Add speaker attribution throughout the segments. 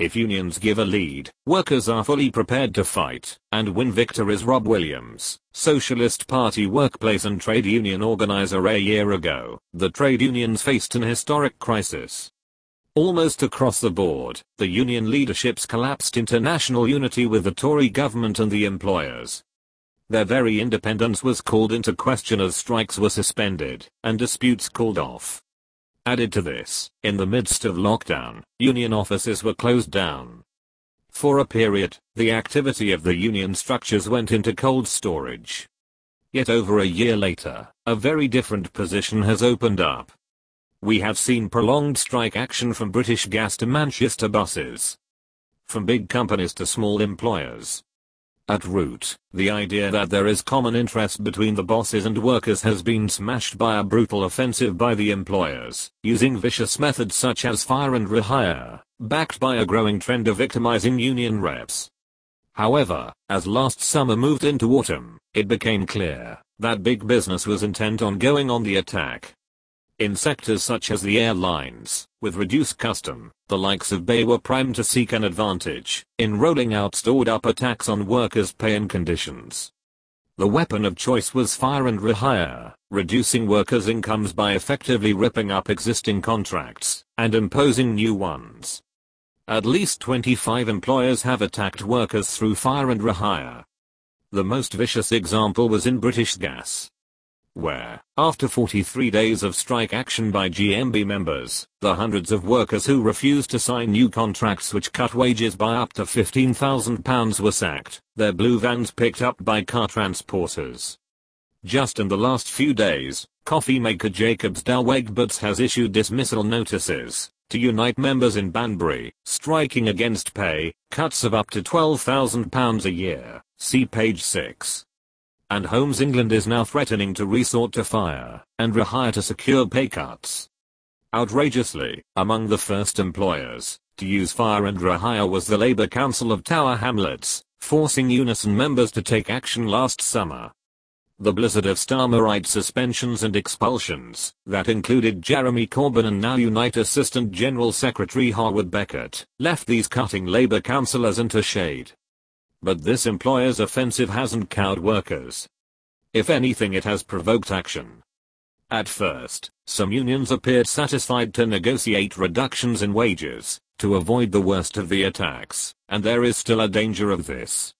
Speaker 1: If unions give a lead, workers are fully prepared to fight and win victories. Rob Williams, Socialist Party workplace and trade union organizer. A year ago, the trade unions faced an historic crisis. Almost across the board, the union leaderships collapsed into national unity with the Tory government and the employers. Their very independence was called into question as strikes were suspended and disputes called off. Added to this, in the midst of lockdown, union offices were closed down. For a period, the activity of the union structures went into cold storage. Yet over a year later, a very different position has opened up. We have seen prolonged strike action from British Gas to Manchester Buses. From big companies to small employers. At root, the idea that there is common interest between the bosses and workers has been smashed by a brutal offensive by the employers, using vicious methods such as fire and rehire, backed by a growing trend of victimizing union reps. However, as last summer moved into autumn, it became clear that big business was intent on going on the attack. In sectors such as the airlines, with reduced custom, the likes of BA were primed to seek an advantage in rolling out stored-up attacks on workers' pay and conditions. The weapon of choice was fire and rehire, reducing workers' incomes by effectively ripping up existing contracts and imposing new ones. At least 25 employers have attacked workers through fire and rehire. The most vicious example was in British Gas, where, after 43 days of strike action by GMB members, the hundreds of workers who refused to sign new contracts which cut wages by up to £15,000 were sacked, their blue vans picked up by car transporters. Just in the last few days, coffee maker Jacobs Douwe Egberts has issued dismissal notices to Unite members in Banbury, striking against pay cuts of up to £12,000 a year, see page 6. And Homes England is now threatening to resort to fire and rehire to secure pay cuts. Outrageously, among the first employers to use fire and rehire was the Labour Council of Tower Hamlets, forcing Unison members to take action last summer. The blizzard of Starmerite suspensions and expulsions that included Jeremy Corbyn and now Unite Assistant General Secretary Howard Beckett left these cutting Labour councillors into shade. But this employer's offensive hasn't cowed workers. If anything, it has provoked action. At first, some unions appeared satisfied to negotiate reductions in wages to avoid the worst of the attacks, and there is still a danger of this.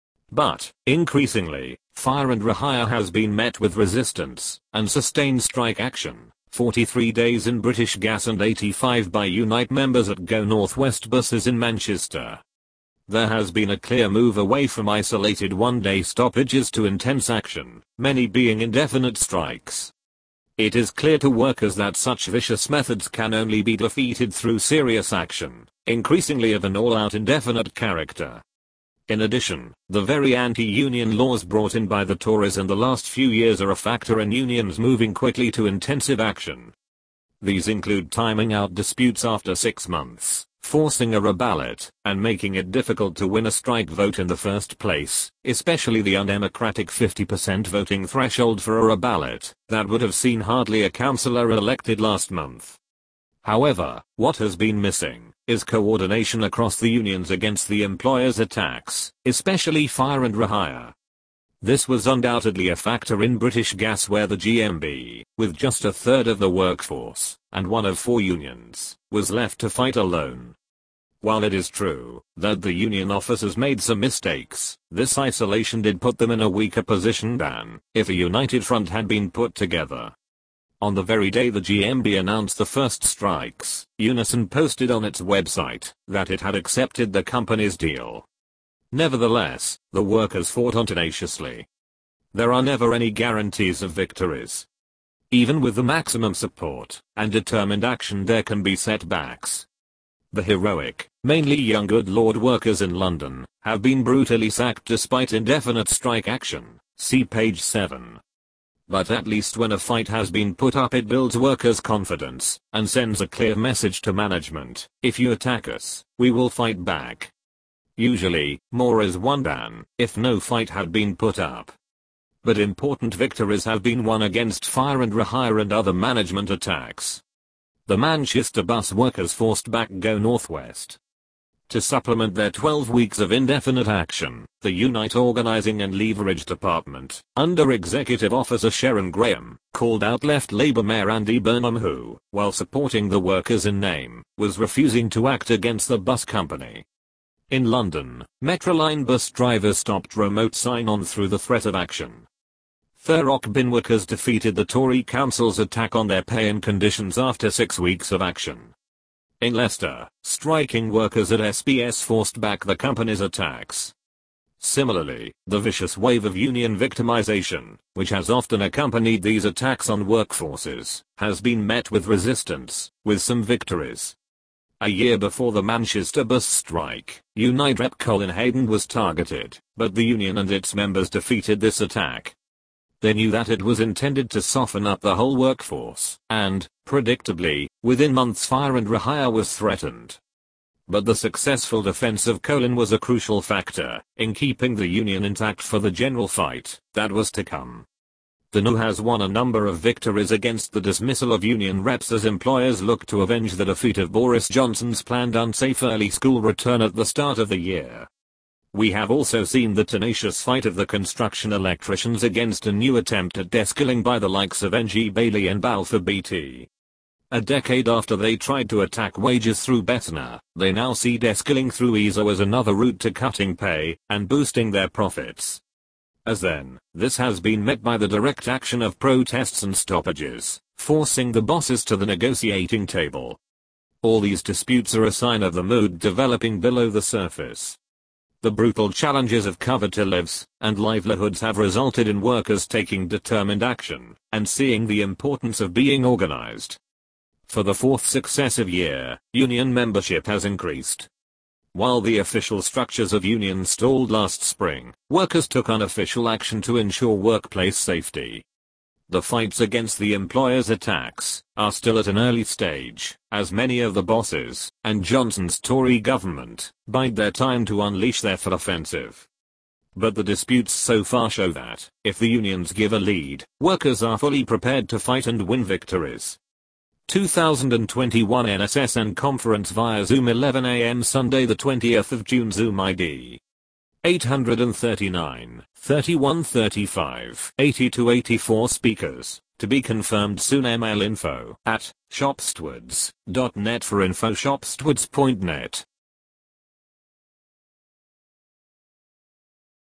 Speaker 1: But, increasingly, fire and rehire has been met with resistance and sustained strike action. 43 days in British Gas and 85 by Unite members at Go North West Buses in Manchester. There has been a clear move away from isolated one-day stoppages to intense action, many being indefinite strikes. It is clear to workers that such vicious methods can only be defeated through serious action, increasingly of an all-out indefinite character. In addition, the very anti-union laws brought in by the Tories in the last few years are a factor in unions moving quickly to intensive action. These include timing out disputes after 6 months, forcing a reballot, and making it difficult to win a strike vote in the first place, especially the undemocratic 50% voting threshold for a reballot that would have seen hardly a councillor elected last month. However, what has been missing is coordination across the unions against the employers' attacks, especially fire and rehire. This was undoubtedly a factor in British Gas, where the GMB, with just a third of the workforce, and one of 4 unions, was left to fight alone. While it is true that the union officers made some mistakes, this isolation did put them in a weaker position than if a united front had been put together. On the very day the GMB announced the first strikes, Unison posted on its website that it had accepted the company's deal. Nevertheless, the workers fought on tenaciously. There are never any guarantees of victories. Even with the maximum support and determined action, there can be setbacks. The heroic, mainly young good Lord workers in London, have been brutally sacked despite indefinite strike action, see page 7. But at least when a fight has been put up, it builds workers' confidence and sends a clear message to management: if you attack us, we will fight back. Usually, more is won than if no fight had been put up. But important victories have been won against fire and rehire and other management attacks. The Manchester bus workers forced back Go North West. To supplement their 12 weeks of indefinite action, the Unite Organizing and Leverage Department, under Executive Officer Sharon Graham, called out left Labour Mayor Andy Burnham who, while supporting the workers in name, was refusing to act against the bus company. In London, Metroline bus drivers stopped remote sign-on through the threat of action. Thurrock bin workers defeated the Tory Council's attack on their pay and conditions after 6 weeks of action. In Leicester, striking workers at SBS forced back the company's attacks. Similarly, the vicious wave of union victimization, which has often accompanied these attacks on workforces, has been met with resistance, with some victories. A year before the Manchester bus strike, Unite rep Colin Hayden was targeted, but the union and its members defeated this attack. They knew that it was intended to soften up the whole workforce, and, predictably, within months fire and rehire was threatened. But the successful defense of Colin was a crucial factor in keeping the union intact for the general fight that was to come. The NU has won a number of victories against the dismissal of union reps as employers look to avenge the defeat of Boris Johnson's planned unsafe early school return at the start of the year. We have also seen the tenacious fight of the construction electricians against a new attempt at desk-killing by the likes of NG Bailey and Balfour Beatty. A decade after they tried to attack wages through Betna, they now see desk-killing through ESO as another route to cutting pay and boosting their profits. As then, this has been met by the direct action of protests and stoppages, forcing the bosses to the negotiating table. All these disputes are a sign of the mood developing below the surface. The brutal challenges of coveted lives and livelihoods have resulted in workers taking determined action and seeing the importance of being organized. For the fourth successive year, union membership has increased. While the official structures of unions stalled last spring, workers took unofficial action to ensure workplace safety. The fights against the employers' attacks are still at an early stage, as many of the bosses and Johnson's Tory government bide their time to unleash their full offensive. But the disputes so far show that, if the unions give a lead, workers are fully prepared to fight and win victories. 2021 NSSN conference via Zoom 11 a.m. Sunday the 20th of June. Zoom ID 839 31 35 82 84 speakers, to be confirmed soon. Email info@shopstewards.net for info. Shopstewards.net